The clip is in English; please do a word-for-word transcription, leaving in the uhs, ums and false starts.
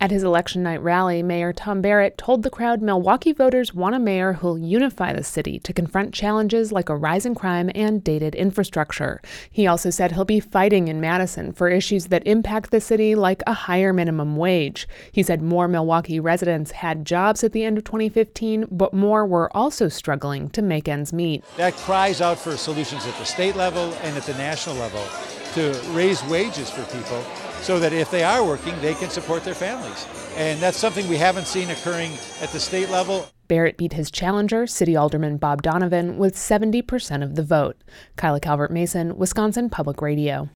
At his election night rally, Mayor Tom Barrett told the crowd Milwaukee voters want a mayor who'll unify the city to confront challenges like a rise in crime and dated infrastructure. He also said he'll be fighting in Madison for issues that impact the city, like a higher minimum wage. He said more Milwaukee residents had jobs at the end of twenty fifteen, but more were also struggling to make ends meet. That cries out for solutions at the state level and at the national level to raise wages for people, so that if they are working, they can support their families. And that's something we haven't seen occurring at the state level. Barrett beat his challenger, City Alderman Bob Donovan, with seventy percent of the vote. Kyla Calvert-Mason, Wisconsin Public Radio.